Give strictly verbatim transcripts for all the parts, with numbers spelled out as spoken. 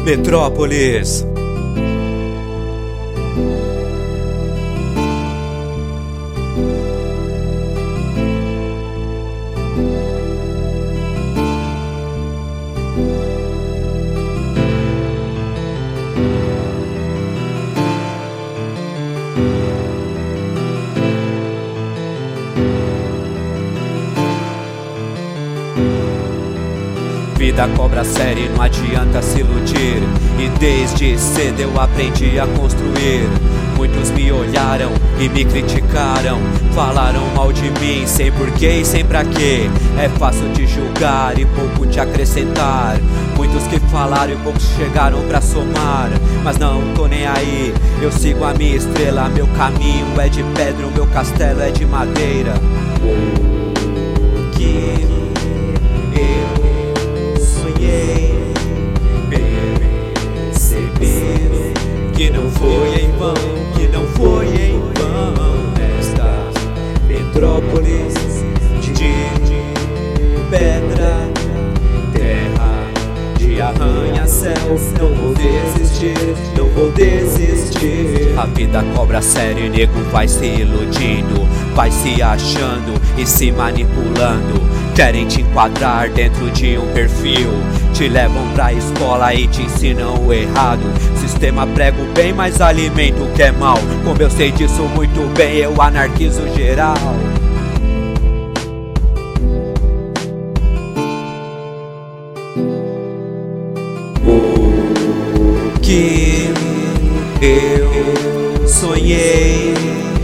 Metrópolis. Vida cobra série, não adianta se iludir. E desde cedo eu aprendi a construir. Muitos me olharam e me criticaram, falaram mal de mim, sem porquê e sem pra quê. É fácil de julgar e pouco de acrescentar. Muitos que falaram e poucos chegaram pra somar. Mas não tô nem aí, eu sigo a minha estrela. Meu caminho é de pedra, o meu castelo é de madeira. Que que não foi em vão, que não foi em vão esta metrópolis de pedra, terra de arranha-céu. Não vou desistir, não vou desistir. A vida cobra sério e nego vai se iludindo, vai se achando e se manipulando. Querem te enquadrar dentro de um perfil, te levam pra escola e te ensinam o errado. Sistema prega o bem, mas alimenta o que é mal. Como eu sei disso muito bem, eu anarquizo geral. O que eu sonhei,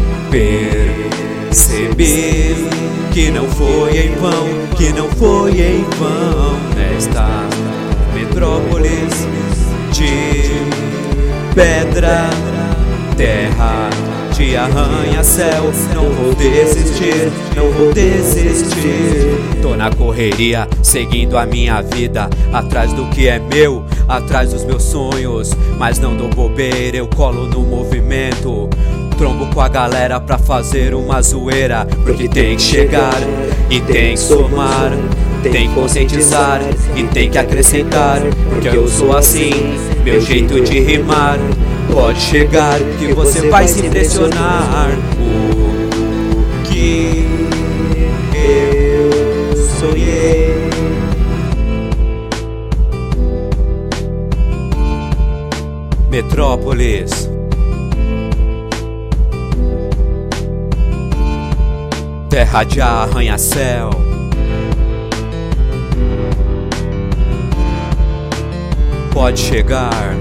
percebi que não foi em vão, que não foi em vão nesta metrópolis de pedra, terra de arranha-céu. Não vou desistir, não vou desistir. Tô na correria, seguindo a minha vida, atrás do que é meu, atrás dos meus sonhos. Mas não dou bobeira, eu colo no movimento. Trombo com a galera pra fazer uma zoeira, porque tem que chegar e tem que somar, tem que conscientizar e tem que acrescentar. Porque eu sou assim, meu jeito de rimar. Pode chegar que você vai se impressionar. O que eu sonhei, Metrópolis. Terra de arranha-céu. Pode chegar.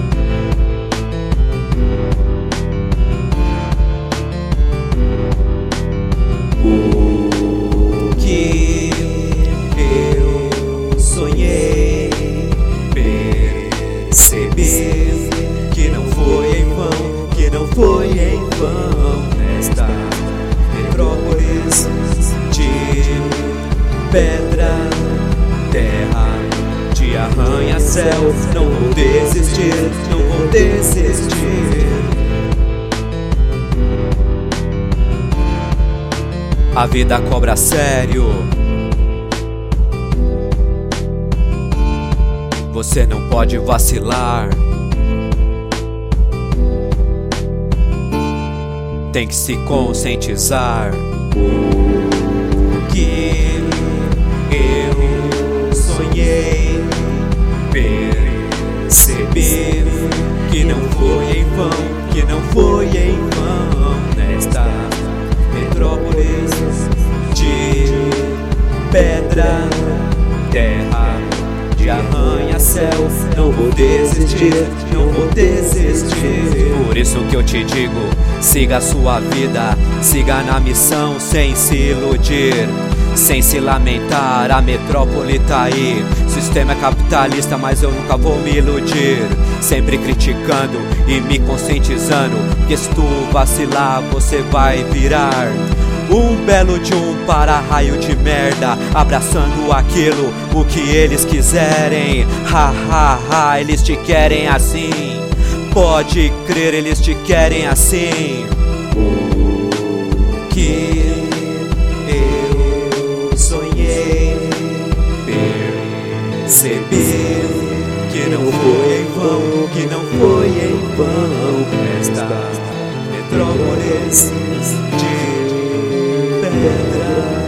O que eu sonhei, percebi que não foi em vão, que não foi em vão nesta metrópolis de pedra, terra de arranha-céu. Não vou desistir, não vou desistir. A vida cobra sério, você não pode vacilar. Tem que se conscientizar. O que eu sonhei, percebi que não foi em vão, que não foi em vão nesta metrópolis de pedra, terra de arranha-céu. Não vou desistir, não vou desistir. Por isso que eu te digo, siga a sua vida, siga na missão sem se iludir, sem se lamentar. A metrópole tá aí, sistema é capitalista, mas eu nunca vou me iludir. Sempre criticando e me conscientizando, porque se tu vacilar você vai virar um belo de um para-raio de merda, abraçando aquilo, o que eles quiserem. Ha, ha, ha, eles te querem assim. Pode crer, eles te querem assim. O que eu sonhei, percebi que não foi em vão. vão nesta metrópolis de pedra.